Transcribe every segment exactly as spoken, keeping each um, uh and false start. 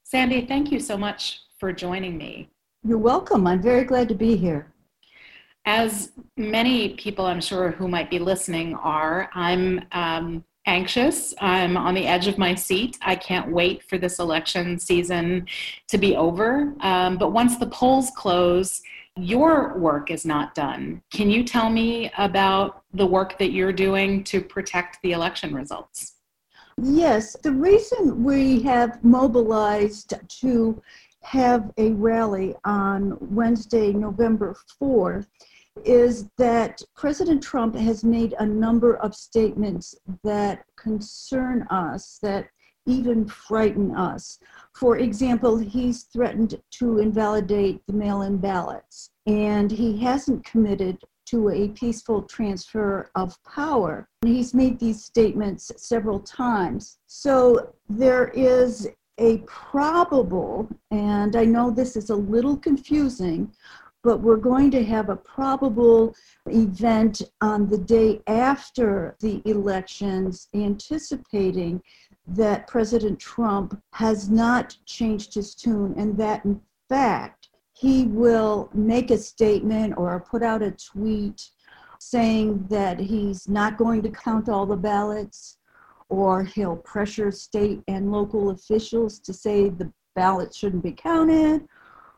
Sandy, thank you so much for joining me. You're welcome. I'm very glad to be here. As many people I'm sure who might be listening are, I'm um, anxious. I'm on the edge of my seat. I can't wait for this election season to be over. Um, but once the polls close, your work is not done. Can you tell me about the work that you're doing to protect the election results? Yes, the reason we have mobilized to have a rally on Wednesday, November fourth, is that President Trump has made a number of statements that concern us, that even frighten us. For example, he's threatened to invalidate the mail-in ballots, and he hasn't committed to a peaceful transfer of power. He's made these statements several times. So there is a probable, and I know this is a little confusing, but we're going to have a probable event on the day after the elections, anticipating that President Trump has not changed his tune, and that in fact, he will make a statement or put out a tweet saying that he's not going to count all the ballots, or he'll pressure state and local officials to say the ballots shouldn't be counted,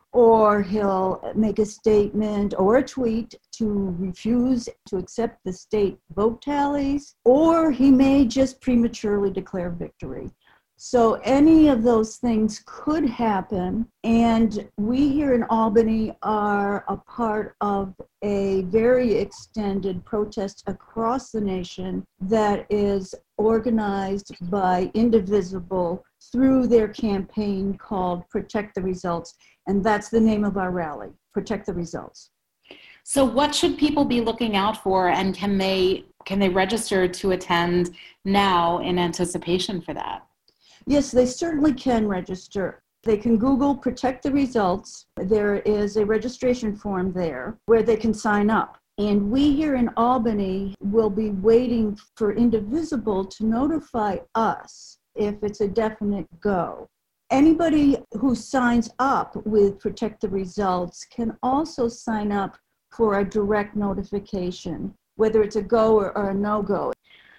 or he'll make a statement or a tweet to refuse to accept the state vote tallies, or he may just prematurely declare victory. So any of those things could happen, and we here in Albany are a part of a very extended protest across the nation that is organized by Indivisible through their campaign called Protect the Results, and that's the name of our rally, Protect the Results. So what should people be looking out for, and can they can they register to attend now in anticipation for that? Yes, they certainly can register. They can Google Protect the Results. There is a registration form there where they can sign up. And we here in Albany will be waiting for Indivisible to notify us if it's a definite go. Anybody who signs up with Protect the Results can also sign up for a direct notification, whether it's a go or, or a no-go.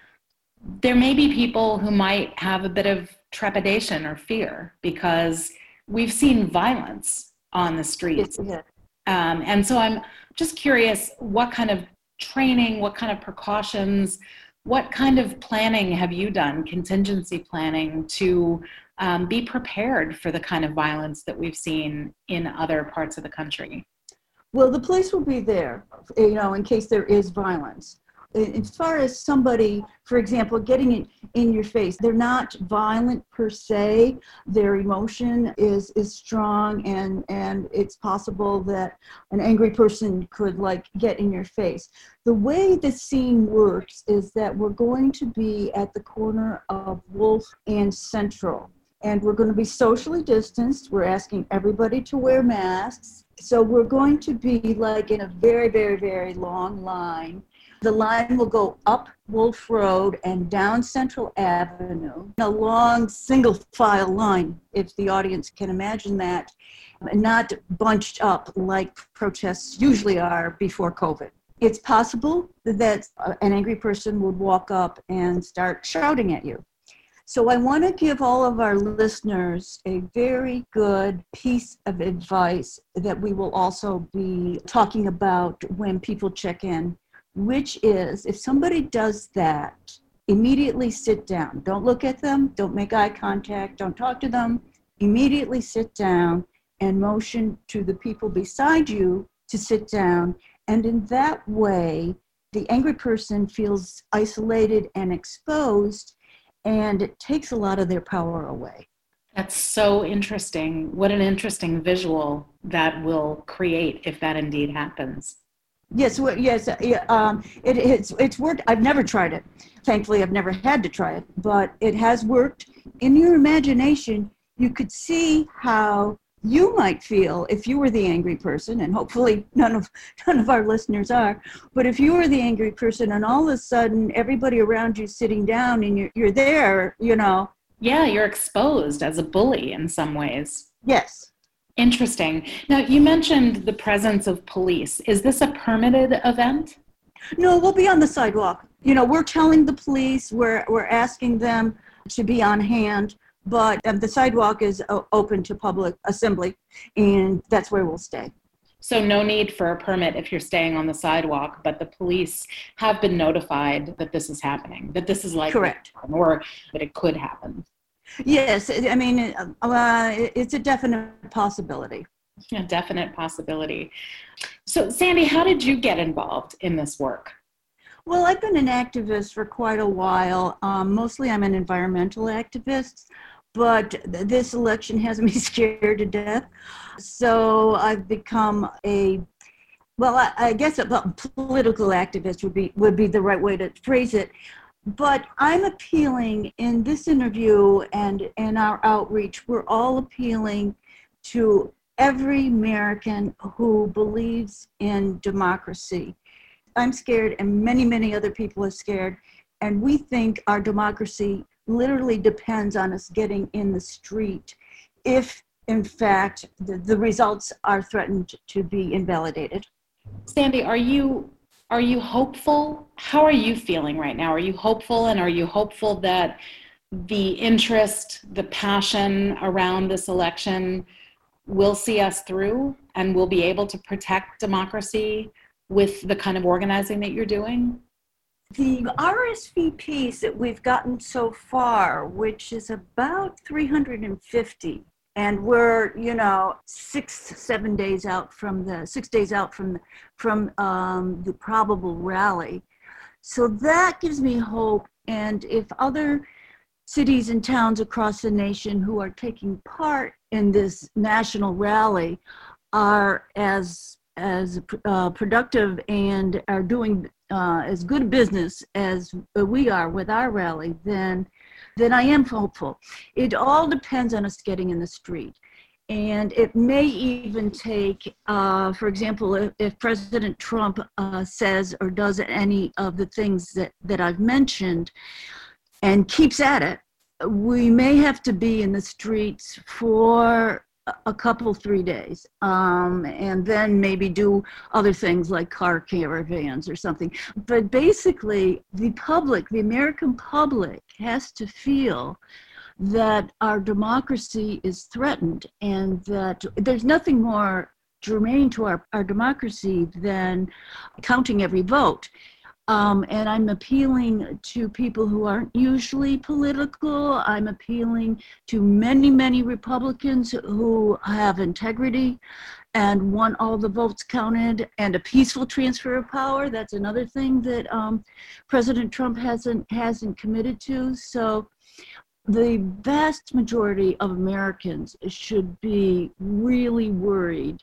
There may be people who might have a bit of trepidation or fear because we've seen violence on the streets. Yeah. Um, and so I'm just curious, what kind of training, what kind of precautions, what kind of planning have you done, contingency planning, to um, be prepared for the kind of violence that we've seen in other parts of the country? Well, the police will be there, you know, in case there is violence. As far as somebody, for example, getting it in your face, they're not violent per se. Their emotion is is strong, and and it's possible that an angry person could like get in your face. The way the scene works is that we're going to be at the corner of Wolf and Central, and we're going to be socially distanced. We're asking everybody to wear masks. So we're going to be like in a very, very, very long line. The line will go up Wolf Road and down Central Avenue, a long single file line, if the audience can imagine that, and not bunched up like protests usually are before COVID. It's possible that an angry person would walk up and start shouting at you. So I want to give all of our listeners a very good piece of advice that we will also be talking about when people check in, which is if somebody does that, immediately sit down. Don't look at them. Don't make eye contact. Don't talk to them. Immediately sit down and motion to the people beside you to sit down. And in that way, the angry person feels isolated and exposed, and it takes a lot of their power away. That's so interesting. What an interesting visual that will create if that indeed happens. Yes, well, yes, um, it, it's it's worked. I've never tried it. Thankfully, I've never had to try it, but it has worked. In your imagination, you could see how you might feel if you were the angry person, and hopefully none of none of our listeners are, but if you were the angry person and all of a sudden everybody around you sitting down and you're, you're there, you know, Yeah, you're exposed as a bully in some ways. Yes. Interesting. Now, you mentioned the presence of police. Is this a permitted event? No, we'll be on the sidewalk. You know, we're telling the police, we're, we're asking them to be on hand, but um, the sidewalk is o- open to public assembly, and that's where we'll stay. So no need for a permit if you're staying on the sidewalk, but the police have been notified that this is happening, that this is likely Correct. to happen, or that it could happen. Yes, I mean, uh, it's a definite possibility. A definite possibility. So Sandy, how did you get involved in this work? Well, I've been an activist for quite a while. Um, mostly I'm an environmental activist, but th- this election has me scared to death. So I've become a, well, I, I guess a political activist would be would be the right way to phrase it. But I'm appealing in this interview and in our outreach, we're all appealing to every American who believes in democracy. I'm scared, and many, many other people are scared. And we think our democracy literally depends on us getting in the street if, in fact, the, the results are threatened to be invalidated. Sandy, are you are you hopeful? How are you feeling right now? Are you hopeful, and are you hopeful that the interest, the passion around this election will see us through and we'll be able to protect democracy with the kind of organizing that you're doing? The R S V Ps that we've gotten so far, which is about three hundred fifty, and we're, you know, six, seven days out from the, six days out from, from um, the probable rally. So that gives me hope. And if other cities and towns across the nation who are taking part in this national rally are as as uh, productive and are doing uh, as good business as we are with our rally, then then I am hopeful. It all depends on us getting in the street. And it may even take, uh, for example, if, if President Trump uh, says or does any of the things that, that I've mentioned and keeps at it, we may have to be in the streets for a couple, three days, um, and then maybe do other things like car caravans or something. But basically, the public, the American public, has to feel that our democracy is threatened, and that there's nothing more germane to our, our democracy than counting every vote. Um, and I'm appealing to people who aren't usually political. I'm appealing to many, many Republicans who have integrity and want all the votes counted, and a peaceful transfer of power. That's another thing that um, President Trump hasn't hasn't committed to. So the vast majority of Americans should be really worried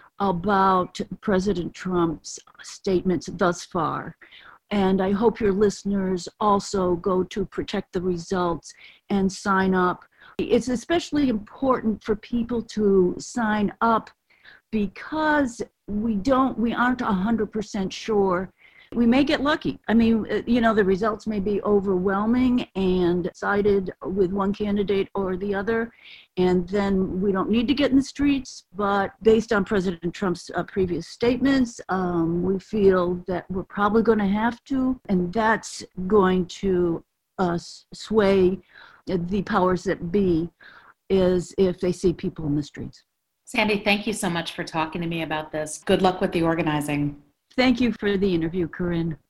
about President Trump's statements thus far. And I hope your listeners also go to Protect the Results and sign up. It's especially important for people to sign up because we don't, we aren't one hundred percent sure. We may get lucky. I mean, you know, the results may be overwhelming and sided with one candidate or the other, and then we don't need to get in the streets. But based on President Trump's uh, previous statements, um, we feel that we're probably going to have to, and that's going to uh, sway the powers that be, is if they see people in the streets. Sandy, thank you so much for talking to me about this. Good luck with the organizing. Thank you for the interview, Corinne.